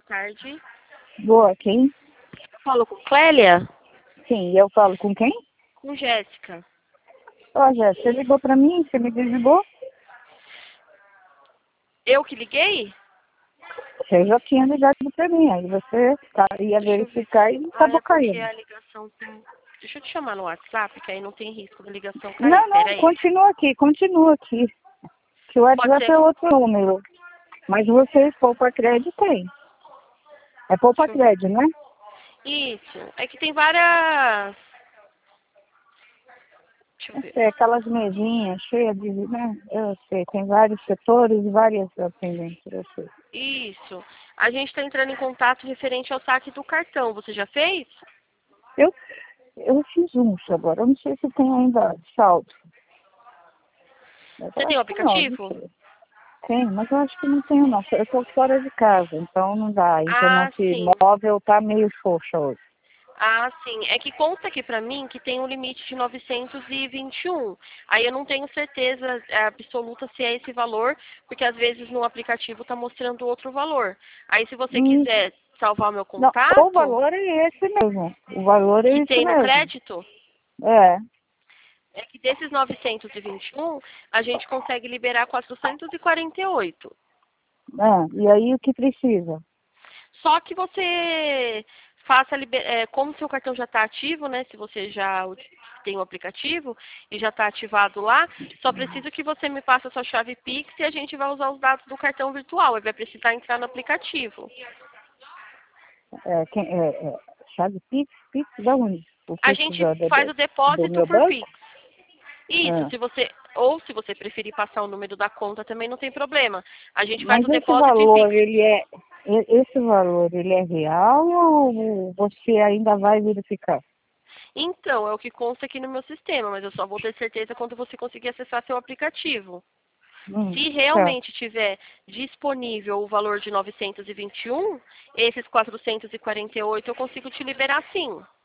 tarde. Boa, quem? Falo com Clélia? Sim, eu falo com quem? Com Jéssica. Ó, Jéssica, você ligou pra mim, você me desligou? Eu que liguei? Você já tinha ligado pra mim, aí você ia Deixa eu ver. verificar e Ah, acabou é porque caindo. a ligação tem... Deixa eu te chamar no WhatsApp, que aí não tem risco da ligação cair. Não, Peraí. continua aqui. Que o Pode WhatsApp ser... é outro número. Mas vocês, Poupa Crédito, tem. É Poupa Deixa eu ver. Crédito, né? Isso. É que tem várias... Deixa eu ver. É aquelas mesinhas cheias de, né? Eu sei, tem vários setores e várias atendentes, eu sei. Isso. A gente está entrando em contato referente ao saque do cartão. Você já fez? Eu fiz um agora, eu não sei se tem ainda saldo. Eu Você tem o acho que não aplicativo? sei. Tem, mas eu acho que não tenho não. Eu estou fora de casa, então não dá. A Ah, internet sim. móvel tá meio xoxa hoje. Ah, sim. É que consta aqui pra mim que tem um limite de 921. Aí eu não tenho certeza absoluta se é esse valor, porque às vezes no aplicativo tá mostrando outro valor. Aí se você Hum, quiser salvar meu não, o contato, valor é esse mesmo. O valor é que esse tem no mesmo. crédito, É. é que desses 921, a gente consegue liberar 448. E aí o que precisa? Só que você faça, como seu cartão já está ativo, né? Se você já tem o aplicativo e já está ativado lá, só preciso que você me passe a sua chave Pix e a gente vai usar os dados do cartão virtual. Ele vai precisar entrar no aplicativo. Chave Pix? Pix da onde? O A Pix gente faz o do depósito meu por banco? Pix. Isso, É. se você preferir passar o número da conta também não tem problema. A gente faz Mas o depósito em Pix. esse valor, ele é real ou você ainda vai verificar? Então, é o que consta aqui no meu sistema, mas eu só vou ter certeza quando você conseguir acessar seu aplicativo. Se Tá. realmente tiver disponível o valor de 921, esses 448 eu consigo te liberar sim.